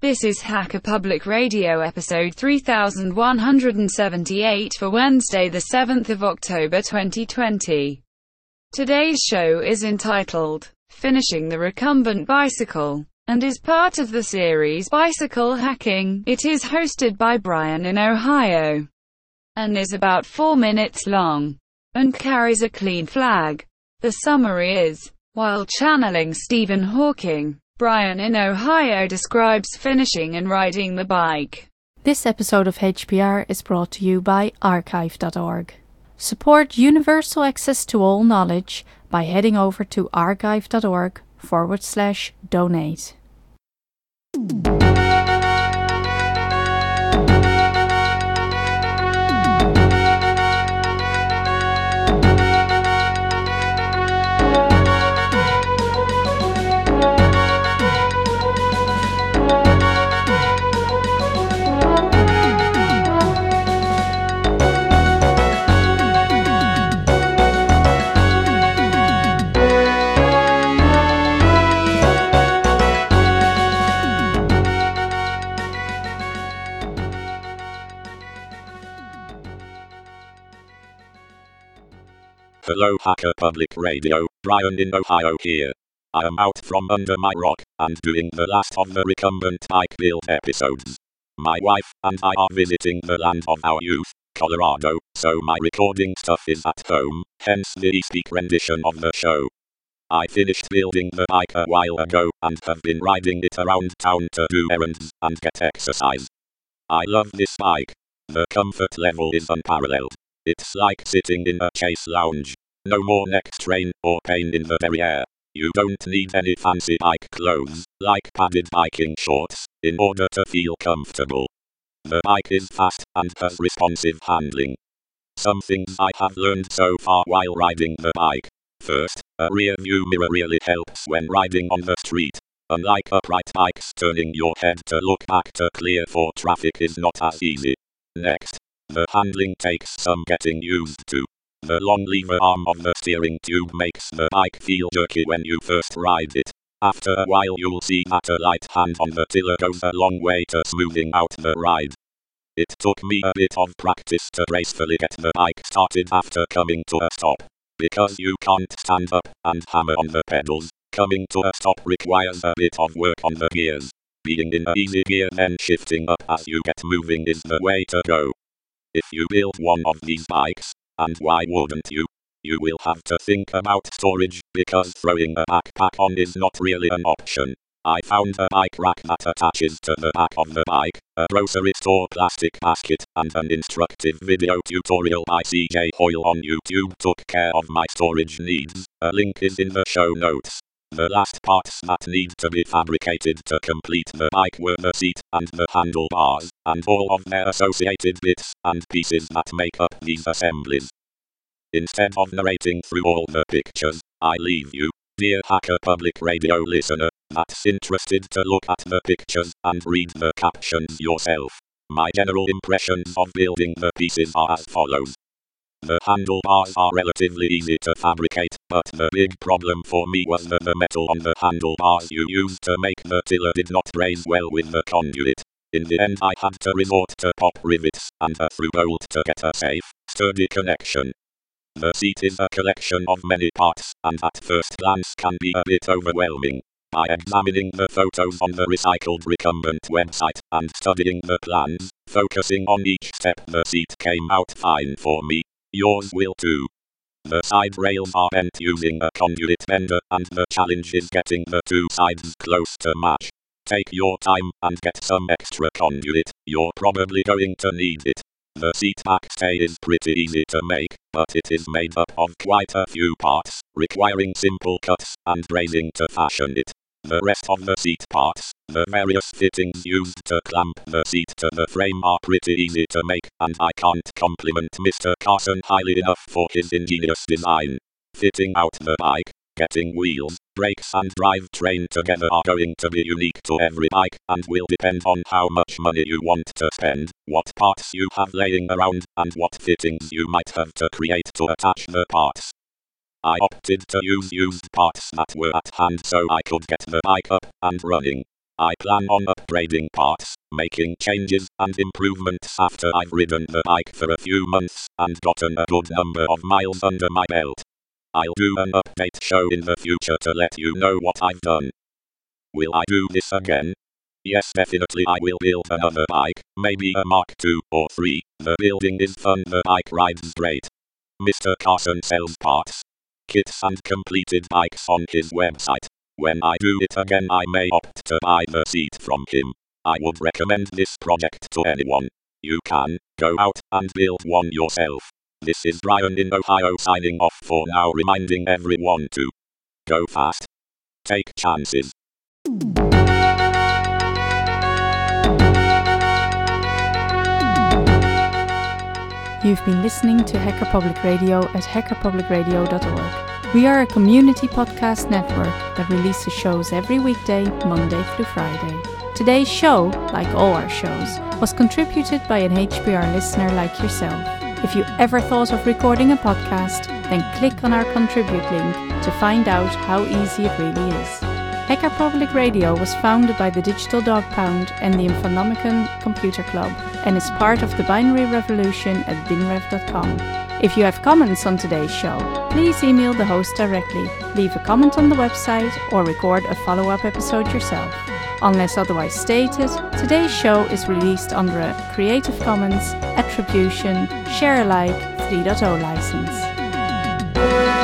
This is Hacker Public Radio episode 3178 for Wednesday the 7th of October 2020. Today's show is entitled, Finishing the Recumbent Bicycle, and is part of the series Bicycle Hacking. It is hosted by Brian in Ohio, and is about 4 minutes long, and carries a clean flag. The summary is, while channeling Stephen Hawking, Brian in Ohio describes finishing and riding the bike. This episode of HPR is brought to you by archive.org. Support universal access to all knowledge by heading over to archive.org/donate. Hello Hacker Public Radio, Brian in Ohio here. I am out from under my rock, and doing the last of the recumbent bike build episodes. My wife and I are visiting the land of our youth, Colorado, so my recording stuff is at home, hence the e-speak rendition of the show. I finished building the bike a while ago, and have been riding it around town to do errands, and get exercise. I love this bike. The comfort level is unparalleled. It's like sitting in a Chase lounge. No more neck strain or pain in the derriere. You don't need any fancy bike clothes, like padded biking shorts, in order to feel comfortable. The bike is fast and has responsive handling. Some things I have learned so far while riding the bike. First, a rear view mirror really helps when riding on the street. Unlike upright bikes, turning your head to look back to clear for traffic is not as easy. Next, the handling takes some getting used to. The long lever arm of the steering tube makes the bike feel jerky when you first ride it. After a while you'll see that a light hand on the tiller goes a long way to smoothing out the ride. It took me a bit of practice to gracefully get the bike started after coming to a stop. Because you can't stand up and hammer on the pedals, coming to a stop requires a bit of work on the gears. Being in an easy gear then shifting up as you get moving is the way to go. If you build one of these bikes, and why wouldn't you? You will have to think about storage, because throwing a backpack on is not really an option. I found a bike rack that attaches to the back of the bike, a grocery store plastic basket, and an instructive video tutorial by CJ Hoyle on YouTube took care of my storage needs. A link is in the show notes. The last parts that need to be fabricated to complete the bike were the seat and the handlebars, and all of their associated bits and pieces that make up these assemblies. Instead of narrating through all the pictures, I leave you, dear Hacker Public Radio listener, that's interested to look at the pictures and read the captions yourself. My general impressions of building the pieces are as follows. The handlebars are relatively easy to fabricate, but the big problem for me was that the metal on the handlebars you used to make the tiller did not braze well with the conduit. In the end I had to resort to pop rivets and a through bolt to get a safe, sturdy connection. The seat is a collection of many parts, and at first glance can be a bit overwhelming. By examining the photos on the Recycled Recumbent website, and studying the plans, focusing on each step, the seat came out fine for me. Yours will too. The side rails are bent using a conduit bender, and the challenge is getting the two sides close to match. Take your time and get some extra conduit, you're probably going to need it. The seat backstay is pretty easy to make, but it is made up of quite a few parts, requiring simple cuts and brazing to fashion it. The rest of the seat parts, the various fittings used to clamp the seat to the frame are pretty easy to make, and I can't compliment Mr. Carson highly enough for his ingenious design. Fitting out the bike, getting wheels, brakes and drivetrain together are going to be unique to every bike, and will depend on how much money you want to spend, what parts you have laying around, and what fittings you might have to create to attach the parts. I opted to use used parts that were at hand so I could get the bike up and running. I plan on upgrading parts, making changes and improvements after I've ridden the bike for a few months and gotten a good number of miles under my belt. I'll do an update show in the future to let you know what I've done. Will I do this again? Yes, definitely I will build another bike, maybe a Mark 2 or 3. The building is fun, the bike rides great. Mr. Carson sells parts, kits and completed bikes on his website. When I do it again I may opt to buy the seat from him. I would recommend this project to anyone. You can go out and build one yourself. This is Brian in Ohio signing off for now, reminding everyone to go fast. Take chances. You've been listening to Hacker Public Radio at hackerpublicradio.org. We are a community podcast network that releases shows every weekday, Monday through Friday. Today's show, like all our shows, was contributed by an HPR listener like yourself. If you ever thought of recording a podcast, then click on our contribute link to find out how easy it really is. Hacker Public Radio was founded by the Digital Dog Pound and the Infonomicon Computer Club and is part of the binary revolution at binrev.com. If you have comments on today's show, please email the host directly, leave a comment on the website, or record a follow-up episode yourself. Unless otherwise stated, today's show is released under a Creative Commons Attribution Share Alike 3.0 license.